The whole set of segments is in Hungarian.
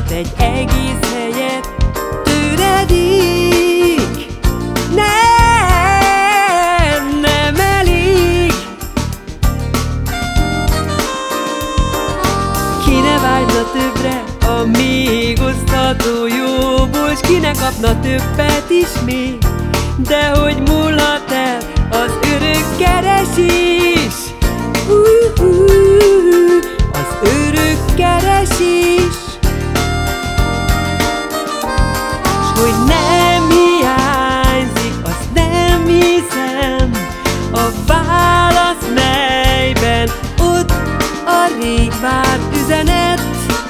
egy egész helyet töredik. Nem elég. Ki ne vágyna többre a még osztható jóból, s ki ne kapna többet is még, de hogy múlhat el az örök keresés, az örök keresés. S hogy nem hiányzik, azt nem hiszem, a válasz melyben ott a rég várt üzenet.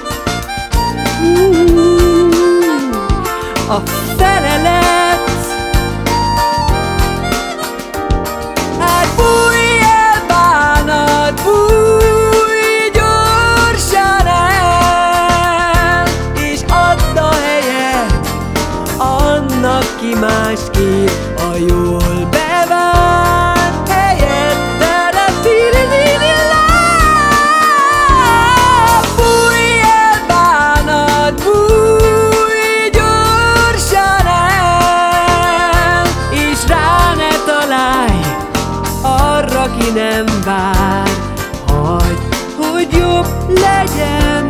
A felelet. Hát bújj el bánat, bújj gyorsan el, és add a helyet annak, ki más kér a jól bevált helyet. Bújj el bánat, bújj gyorsan el, és rá ne találj arra, ki nem vár. Hagyd, hogy jobb legyen.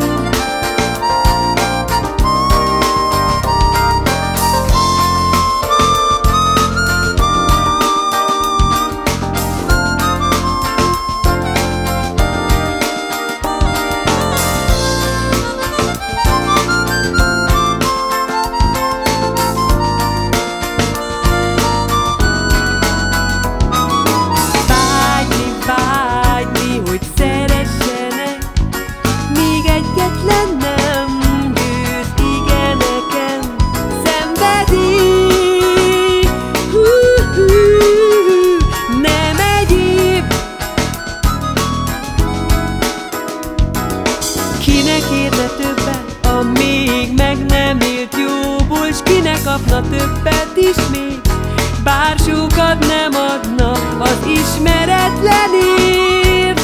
Kinek érne többet a még meg nem élt jóból, s kinek kapna többet is még, bár sokat nem adna az ismeretlenért,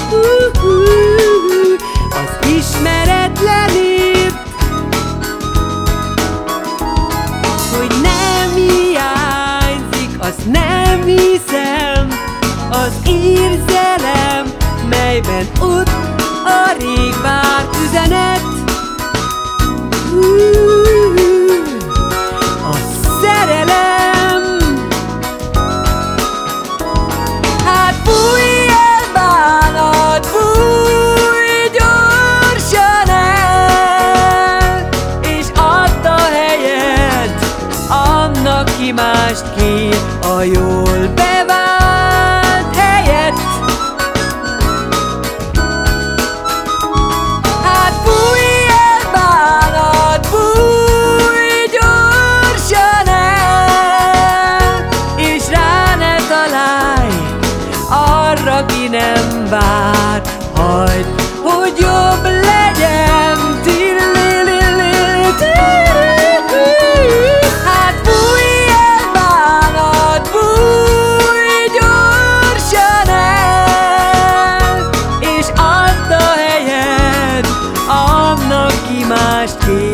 az ismeretlenért. Hogy nem hiányzik, azt nem hiszem, az érzelem, melyben ott a rég várt üzenet. A szerelem. Hát bújj el bánat, bújj gyorsan el, és add a helyet annak, ki mást kér a jól bevált helyet. Ki nem vár, hagyd, hogy jobb legyen. Hát bújj el bánat, bújj gyorsan el, és add a helyet annak, ki mást kér